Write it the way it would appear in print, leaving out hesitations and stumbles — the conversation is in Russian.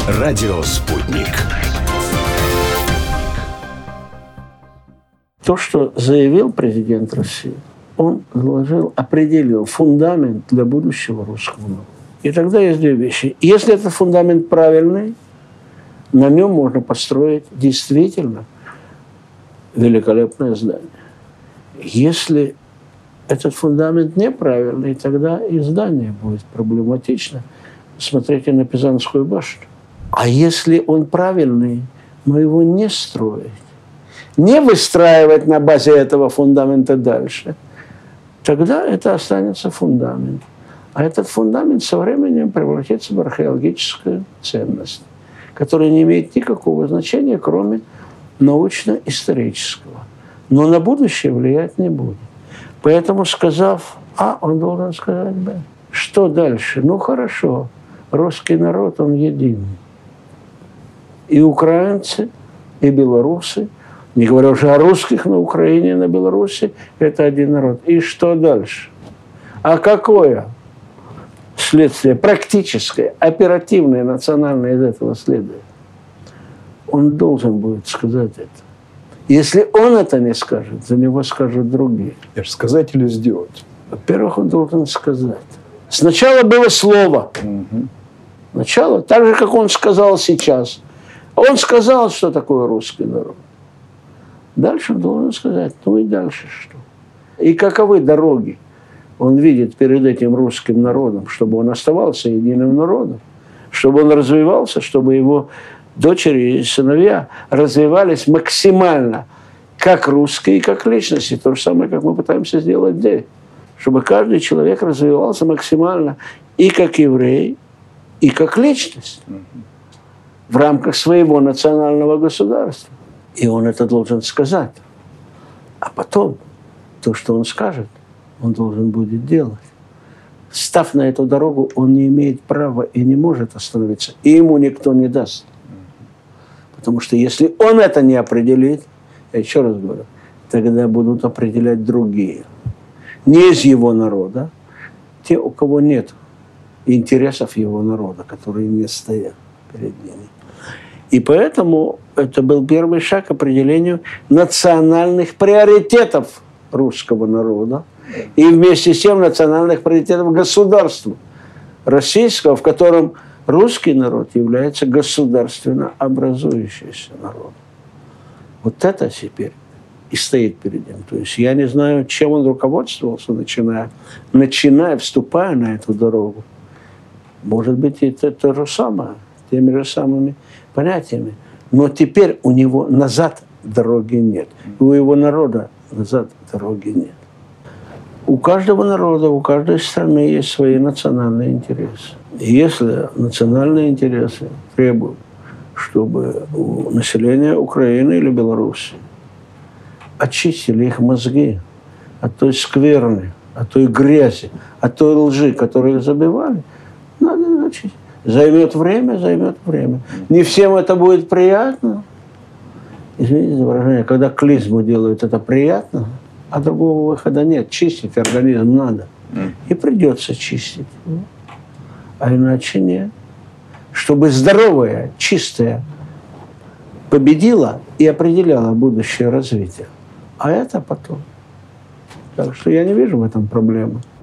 Радио «Спутник». То, что заявил президент России, он определил фундамент для будущего русского народа. И тогда есть две вещи. Если этот фундамент правильный, на нем можно построить действительно великолепное здание. Если этот фундамент неправильный, тогда и здание будет проблематично. Смотрите на Пизанскую башню. А если он правильный, но его не строить, не выстраивать на базе этого фундамента дальше, тогда это останется фундамент. А этот фундамент со временем превратится в археологическую ценность, которая не имеет никакого значения, кроме научно-исторического. Но на будущее влиять не будет. Поэтому, сказав А, он должен сказать Б. Что дальше? Ну, хорошо. Русский народ, он един. И украинцы, и белорусы, не говоря уже о русских на Украине и на Беларуси, это один народ. И что дальше? А какое следствие практическое, оперативное, национальное из этого следует? Он должен будет сказать это. Если он это не скажет, за него скажут другие. Сказать или сделать? Во-первых, он должен сказать. Сначала было слово. Сначала, так же, как он сказал сейчас. Он сказал, что такое русский народ. Дальше он должен сказать, ну и дальше что? И каковы дороги он видит перед этим русским народом, чтобы он оставался единым народом, чтобы он развивался, чтобы его дочери и сыновья развивались максимально, как русские, как личности. То же самое, как мы пытаемся сделать здесь. Чтобы каждый человек развивался максимально и как еврей, и как личность в рамках своего национального государства. И он это должен сказать. А потом то, что он скажет, он должен будет делать. Став на эту дорогу, он не имеет права и не может остановиться. И ему никто не даст. Потому что если он это не определит, я еще раз говорю, тогда будут определять другие. Не из его народа, те, у кого нет интересов его народа, которые не стоят перед ними. И поэтому это был первый шаг к определению национальных приоритетов русского народа и вместе с тем национальных приоритетов государства российского, в котором русский народ является государственно образующийся народом. Вот это теперь и стоит перед ним. То есть я не знаю, чем он руководствовался, начиная, вступая на эту дорогу. Может быть, это то же самое, теми же самыми понятиями. Но теперь у него назад дороги нет. У его народа назад дороги нет. У каждого народа, у каждой страны есть свои национальные интересы. И если национальные интересы требуют, чтобы у населения Украины или Беларуси очистили их мозги от той скверны, от той грязи, от той лжи, которую их забивали, надо очистить. Займет время. Не всем это будет приятно. Извините за выражение, когда клизму делают, это приятно, а другого выхода нет. Чистить организм надо. И придется чистить. А иначе нет. Чтобы здоровое, чистое победило и определяло будущее развитие. А это потом. Так что я не вижу в этом проблемы.